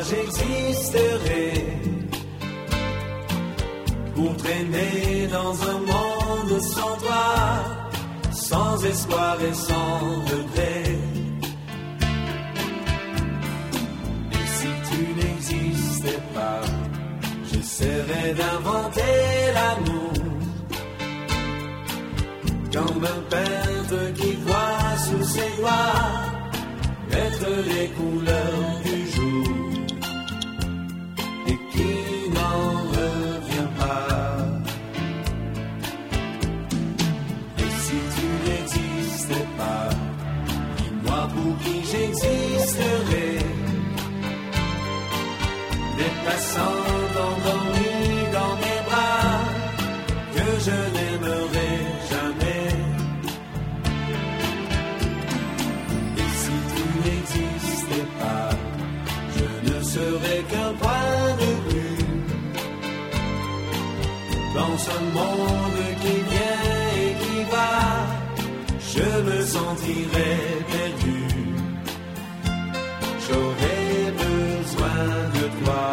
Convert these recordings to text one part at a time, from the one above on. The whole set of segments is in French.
j'existerais pour traîner dans un monde sans toi, sans espoir et sans regret. Et si tu n'existais pas, j'essaierais d'inventer l'amour, comme un peintre qui voit sous ses doigts mettre les couleurs du jour et qui n'en revient pas. Et si tu n'existais pas, dis-moi pour qui j'existerais. Des passants endormis dans mes bras que je n'aimerais jamais. Et si tu n'existais pas, je ne serais qu'un point de vue dans ce monde qui vient et qui va. Je me sentirais perdu. J'aurais besoin de toi.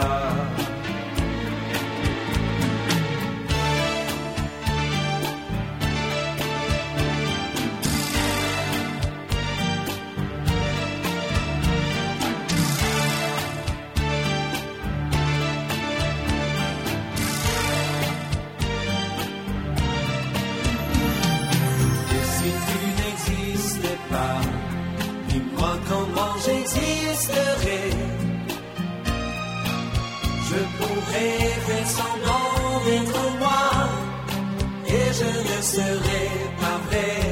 Dis-moi comment j'existerais. Je pourrais faire semblant d'être moi et je ne serais pas vrai.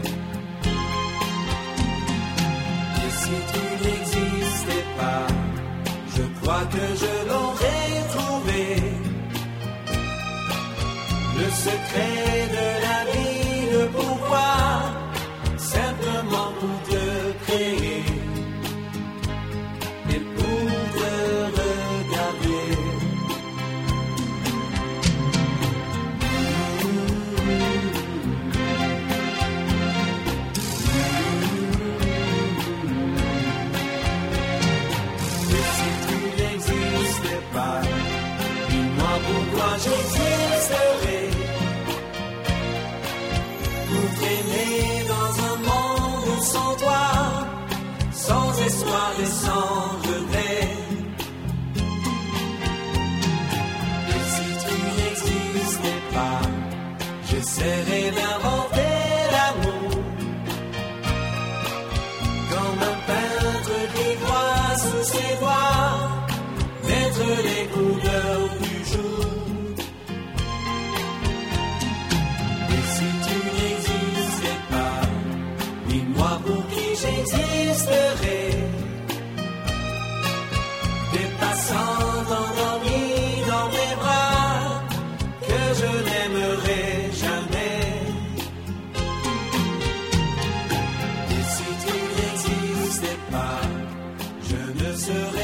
Et si tu n'existais pas, je crois que je l'aurais trouvé. Le secret de la vie, le pouvoir, simplement pour te créer et pour te regarder. Et si tu n'existais pas, dis-moi pourquoi j'existerais pour traîner dans un monde sans toi, sans espoir et sans regret. Et si tu n'existais pas, j'essaierais d'inventer l'amour, comme un peintre qui voit sous ses doigts mettre les couleurs du jour. Et si tu n'existais pas, dis-moi pour qui j'existerais. Des passants endormis dans mes bras que je n'aimerais jamais. Et si tu n'existais pas, je ne serais